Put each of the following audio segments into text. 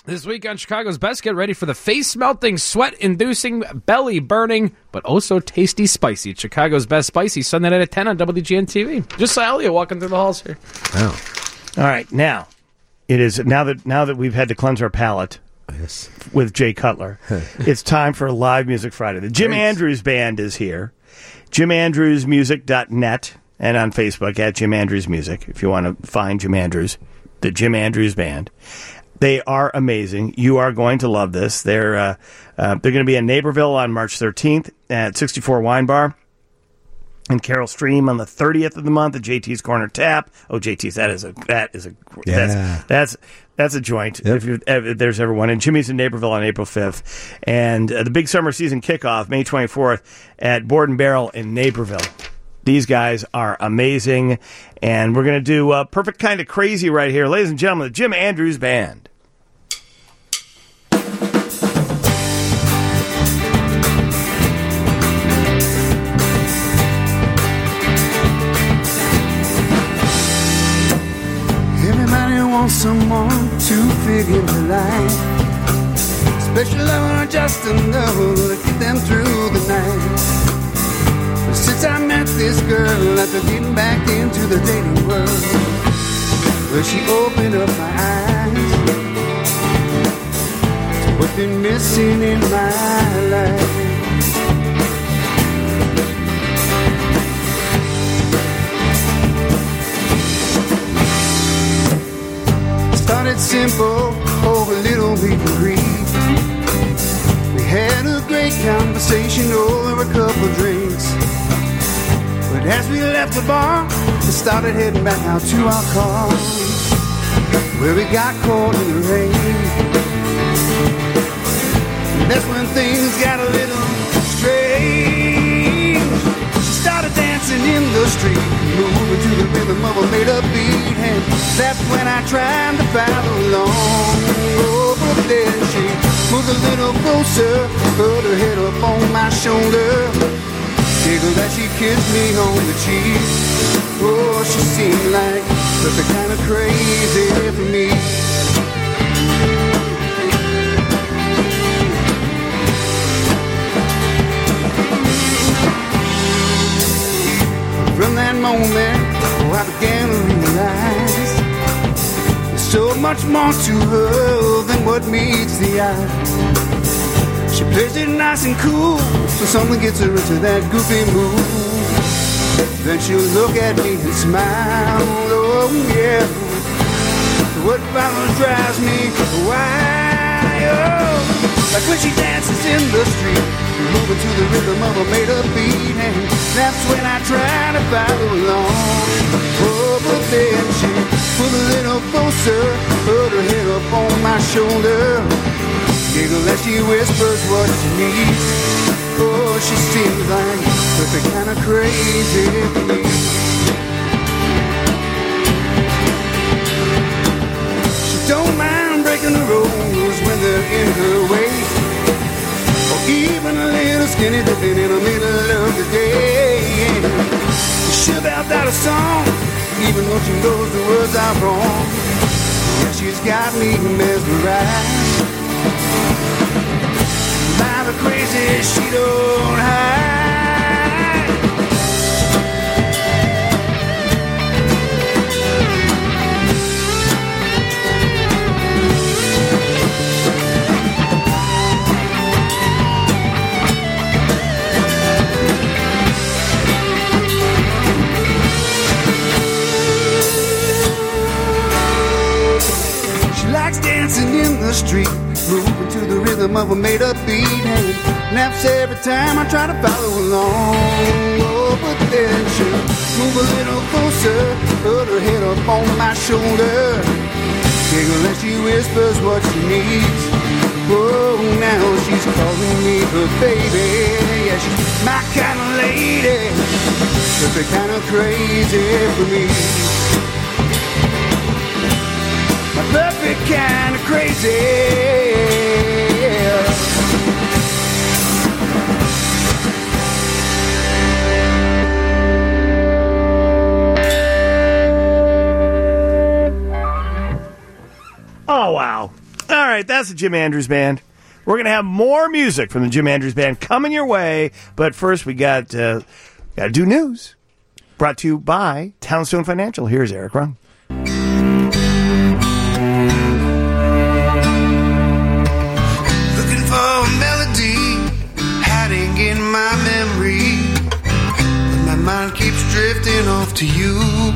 This week on Chicago's Best, get ready for the face-melting, sweat-inducing, belly-burning, but also tasty spicy. Chicago's Best Spicy, Sunday night at 10 on WGN-TV. Just Elliott walking through the halls here. Oh. All right, now it is now that we've had to cleanse our palate with Jay Cutler, it's time for Live Music Friday. The Jim Andrews Band is here. JimAndrewsMusic.net and on Facebook at Jim Andrews Music if you want to find Jim Andrews, the Jim Andrews Band. They are amazing. You are going to love this. They're going to be in Naperville on March 13th at 64 Wine Bar. And Carol Stream on the 30th of the month at JT's Corner Tap. Oh, JT's, that's a joint. Yep. If there's ever one. And Jimmy's in Naperville on April 5th. And the big summer season kickoff, May 24th at Board and Barrel in Naperville. These guys are amazing. And we're going to do Perfect Kind of Crazy right here. Ladies and gentlemen, the Jim Andrews Band. Someone to figure the life, special love or just enough to get them through the night. But since I met this girl, after getting back into the dating world, well, she opened up my eyes to what's been missing in my life. Started simple, over a little we agreed. We had a great conversation over a couple drinks. But as we left the bar, we started heading back out to our car, where we got caught in the rain. And that's when things got a little strange. She started dancing in the street, moving to the rhythm of a made-up beat, and that's when I tried to follow along. Oh, but then she moved a little closer, put her head up on my shoulder, giggled as she kissed me on the cheek. Oh, she seemed like the kind of crazy for me. From that moment, I began to realize there's so much more to her than what meets the eye. She plays it nice and cool, so someone gets her into that goofy mood. Then she'll look at me and smile, oh yeah. What follows drives me wild. Like when she dances in the street, moving to the rhythm of a made-up beat, and that's when I try to follow along. Oh, but then she pulled a little closer, put her head up on my shoulder, giggle as she whispers what she needs. Oh, she seems like perfect kind of crazy for me. She don't mind breaking the rules when they're in her way, or even a little skinny dipping in the middle of the day. She'll belt out a song, even though she knows the words are wrong. Yeah, she's got me mesmerized by the crazy she don't hide. Dancing in the street, moving to the rhythm of a made-up beat, and naps every time I try to follow along. Oh, but then she'll move a little closer, put her head up on my shoulder, giggle as she whispers what she needs. Oh, now she's calling me her baby. Yeah, she's my kind of lady, perfect kind of crazy for me. Perfect kind of crazy. Oh, wow. All right. right, that's the Jim Andrews Band. We're going to have more music from the Jim Andrews Band coming your way. But first, we got to do news. Brought to you by Townstone Financial. Here's Eric Rung. Looking for a melody hiding in my memory, but my mind keeps drifting off to you.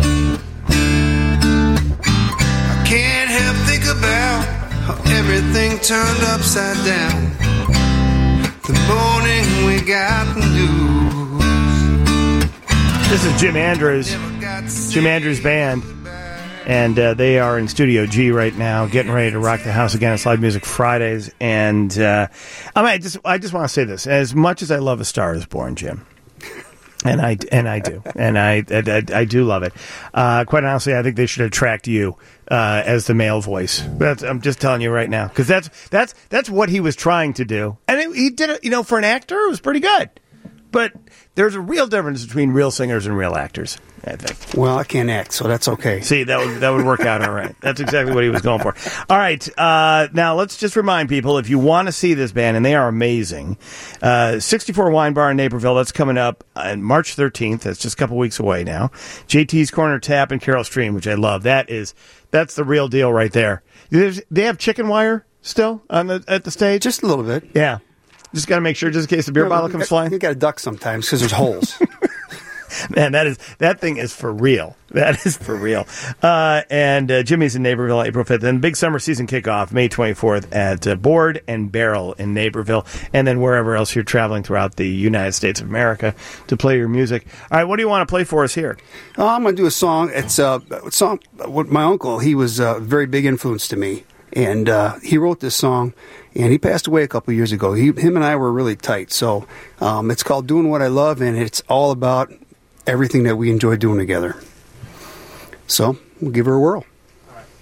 I can't help think about how everything turned upside down the morning we got the news. This is Jim Andrews Band, and they are in Studio G right now, getting ready to rock the house again. It's Live Music Fridays, and I just want to say this: as much as I love A Star Is Born, Jim, and I do, and I do love it. Quite honestly, I think they should attract you as the male voice. I'm just telling you right now, because that's what he was trying to do, and he did it. For an actor, it was pretty good. But there's a real difference between real singers and real actors, I think. Well, I can't act, so that's okay. See, that would work out all right. That's exactly what he was going for. All right, now let's just remind people, if you want to see this band, and they are amazing, 64 Wine Bar in Naperville, that's coming up on March 13th. That's just a couple weeks away now. JT's Corner Tap and Carol Stream, which I love. That's the real deal right there. They have chicken wire still at the stage? Just a little bit. Yeah. Just got to make sure, just in case the beer bottle comes flying. You got to duck sometimes because there's holes. Man, that thing is for real. That is for real. And Jimmy's in Naperville April 5th. And big summer season kickoff May 24th at Board and Barrel in Naperville. And then wherever else you're traveling throughout the United States of America to play your music. All right, what do you want to play for us here? I'm going to do a song. It's a song. My uncle, he was a very big influence to me. And he wrote this song, and he passed away a couple of years ago. Him and I were really tight. So it's called Doing What I Love, and it's all about everything that we enjoy doing together. So we'll give her a whirl. All right.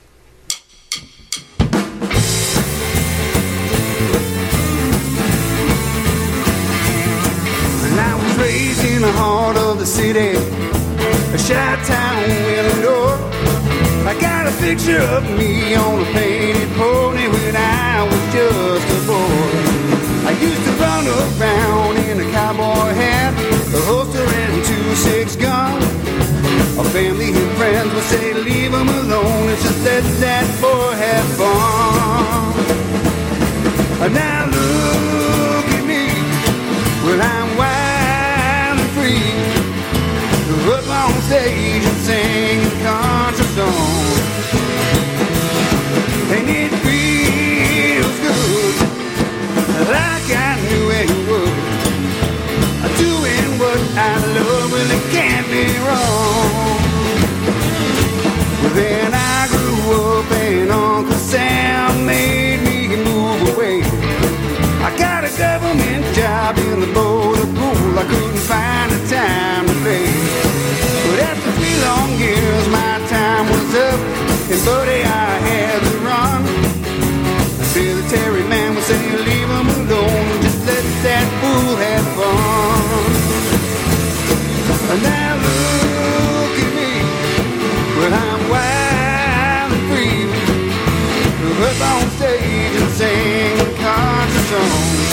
And I was raised in the heart of the city, a Chi-town Illinois. I got a picture of me on a painted pony when I was just a boy. I used to run around in a cowboy hat, a holster and 2.6 gun. Our family and friends would say, leave him alone and just let that boy have fun. And now look at me, well I'm wild and free, up on stage and singing country songs. And it feels good, like I knew it would. Doing what I love, well it can't be wrong. Well then I grew up and Uncle Sam made me move away. I got a government job in the border pool, I couldn't find the time to play. But after 3 long years, my time was up, and buddy, I had to run. The military man would say, leave him alone, just let that fool have fun. And now look at me, well I'm wild and free, up on stage and sing country songs.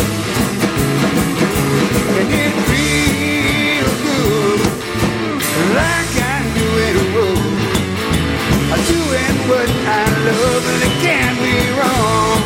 And it feels good, like I knew it would. I'm doing what I love and it can't be wrong.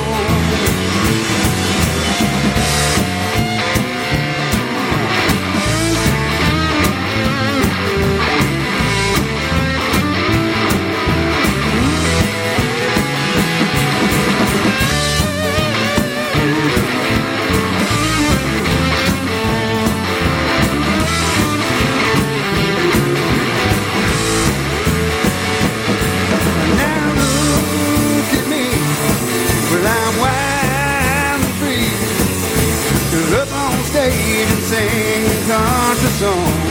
Sing country songs,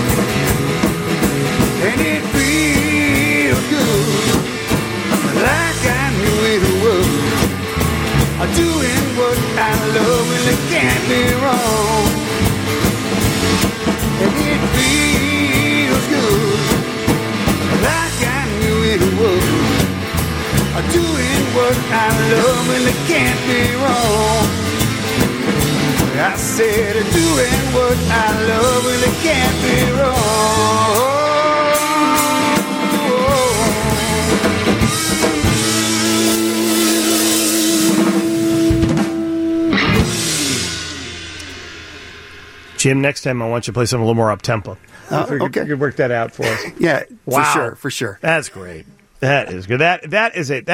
and it feels good, like I knew it would. I'm doing what I love, and it can't be wrong. And it feels good, like I knew it would. I'm doing what I love, well, it can't be wrong. I said doing what I love, well, it can't be wrong. Jim, next time I want you to play something a little more up-tempo. Okay. You could work that out for us. Yeah, Wow. for sure. That's great. That is good. That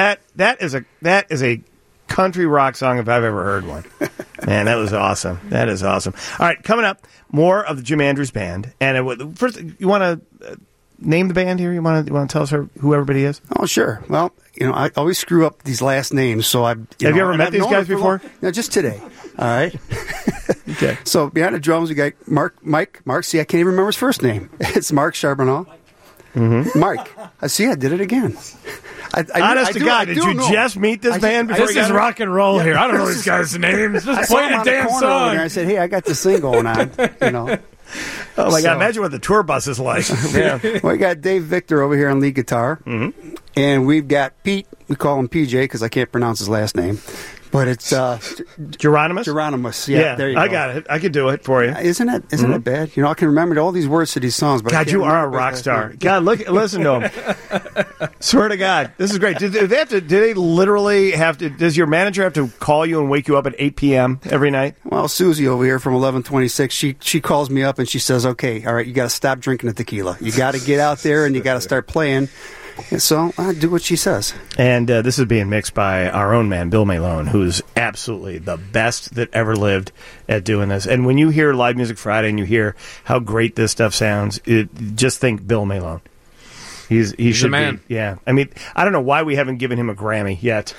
is a country rock song if I've ever heard one. Man, that was awesome. That is awesome. All right, coming up, more of the Jim Andrews Band. And first, you want to name the band here? You want to tell us who everybody is? Oh, sure. Well, I always screw up these last names, so Have you ever met these guys before? No, just today. All right. Okay. So behind the drums, we got Mark. See, I can't even remember his first name. It's Mark Charbonneau. Mm-hmm. Mike. See, I did it again. Honest to God, did you just meet this band before This you is got rock and roll here. I don't know these guys' names. Just play a damn over song. there. I said, hey, I got this thing going on. Oh, my God. Imagine what the tour bus is like. Yeah. We got Dave Victor over here on lead guitar. Mm-hmm. And we've got Pete. We call him PJ because I can't pronounce his last name. But it's Geronimus? Geronimus. Yeah, there you go. I got it. I could do it for you. Isn't it bad? I can remember all these words to these songs. But God, you are a rock star. God, listen to him. Swear to God, this is great. Do they literally have to? Does your manager have to call you and wake you up at 8 p.m. every night? Well, Susie over here from 1126, she calls me up and she says, "Okay, all right, you got to stop drinking the tequila. You got to get out there and you got to start playing." And so I do what she says. And this is being mixed by our own man, Bill Malone, who's absolutely the best that ever lived at doing this. And when you hear Live Music Friday and you hear how great this stuff sounds, just think Bill Malone. He should the man. be. Yeah. I mean, I don't know why we haven't given him a Grammy yet.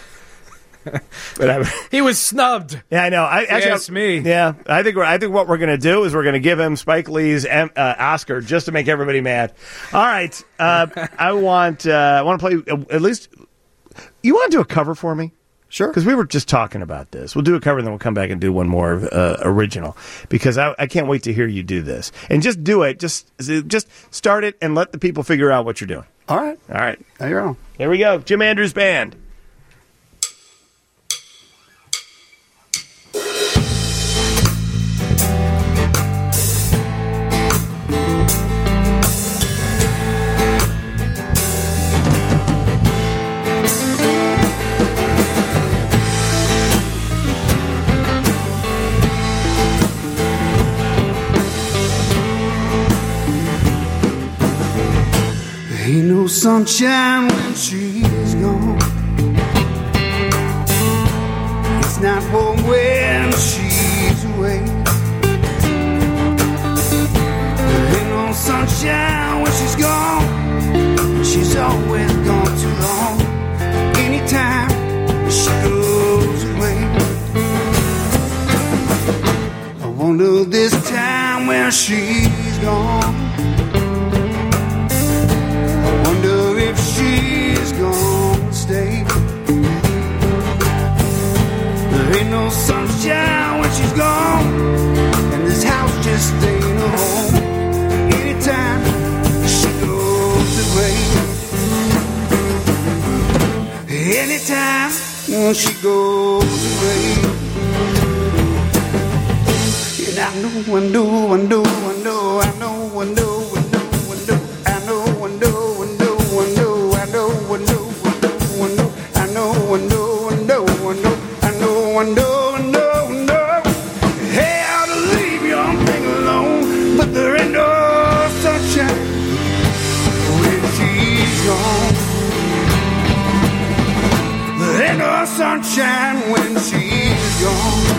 But he was snubbed. Yeah, I know. That's me. Yeah, I think what we're going to do is we're going to give him Spike Lee's Oscar just to make everybody mad. All right, I want to play at least. You want to do a cover for me? Sure. Because we were just talking about this. We'll do a cover, and then we'll come back and do one more original. Because I can't wait to hear you do this. And just do it. Just start it and let the people figure out what you're doing. All right. All right. There you go. Here we go. Jim Andrews Band. Ain't no sunshine when she's gone. It's not warm when she's away. There ain't no sunshine when she's gone. She's always gone too long. Anytime she goes away, I wonder this time when she's gone. Wonder if she's gonna stay. There ain't no sunshine when she's gone, and this house just ain't a home. Anytime she goes away, anytime she goes away, and I know, I know, I know, I know, I know, I know. Hey, I ought to leave your thing alone, but there ain't no sunshine when she's gone. There ain't no sunshine when she's gone.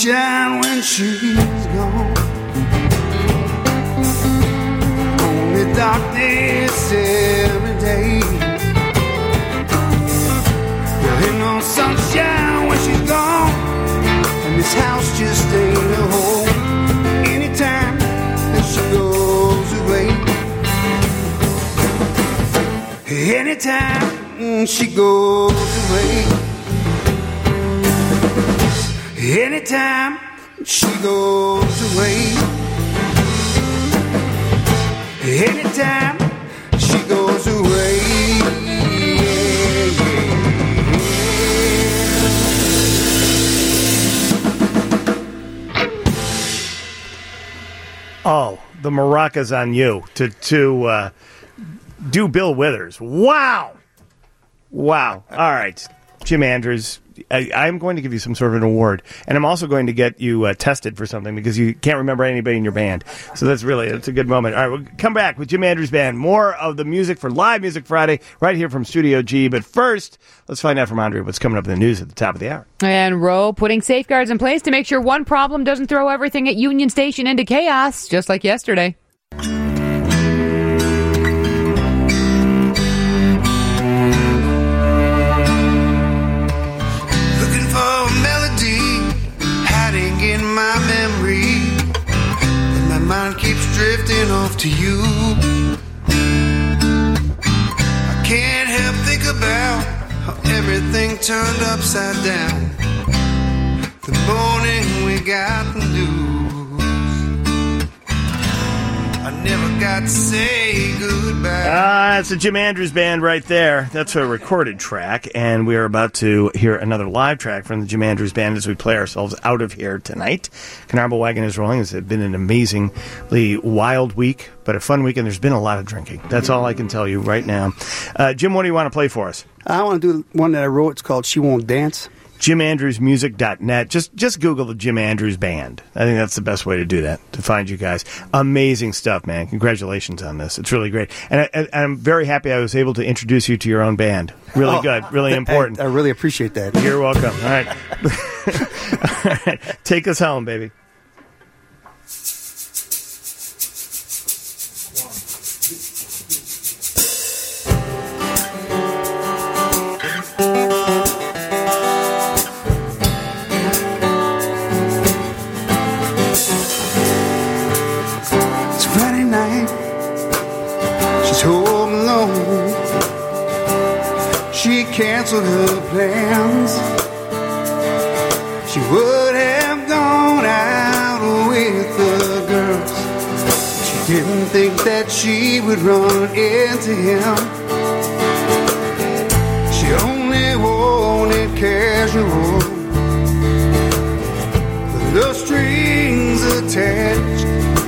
sunshine when she's gone. Only darkness every day. There ain't no sunshine when she's gone, and this house just ain't a home. Anytime that she goes away, anytime she goes away, anytime she goes away, anytime she goes away. Oh, the maracas on you to do Bill Withers. Wow. All right. Jim Andrews, I'm going to give you some sort of an award, and I'm also going to get you tested for something because you can't remember anybody in your band. So that's a good moment. All right, we'll come back with Jim Andrews Band. More of the music for Live Music Friday right here from Studio G. But first, let's find out from Andre what's coming up in the news at the top of the hour. And Roe putting safeguards in place to make sure one problem doesn't throw everything at Union Station into chaos, just like yesterday. In my memory, but my mind keeps drifting off to you. I can't help think about how everything turned upside down the morning we got the news. I never got to say goodbye. That's the Jim Andrews Band right there. That's a recorded track, and we are about to hear another live track from the Jim Andrews Band as we play ourselves out of here tonight. Canarble Wagon is rolling. It's been an amazingly wild week, but a fun week, and there's been a lot of drinking. That's all I can tell you right now. Jim, what do you want to play for us? I want to do one that I wrote. It's called She Won't Dance. JimAndrewsMusic.net. Just Google the Jim Andrews Band. I think that's the best way to do that, to find you guys. Amazing stuff, man. Congratulations on this. It's really great. And I'm very happy I was able to introduce you to your own band. Really good. Really important. I really appreciate that. You're welcome. All right. All right. Take us home, baby. Home alone, she canceled her plans. She would have gone out with the girls. She didn't think that she would run into him. She only wanted casual, with no strings attached.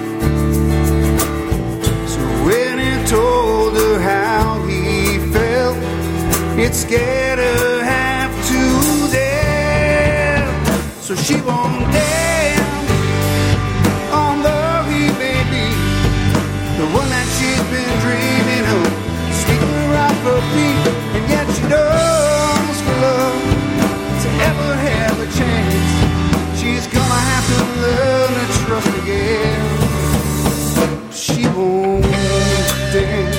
Told her how he felt, it scared her half to death. So she won't dance on the baby, the one that she's been dreaming of, sweeping her off her feet, and yet she knows for love to ever have a chance, she's gonna have to learn to trust again. She won't dance.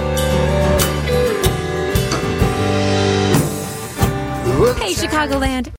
Hey, Chicagoland.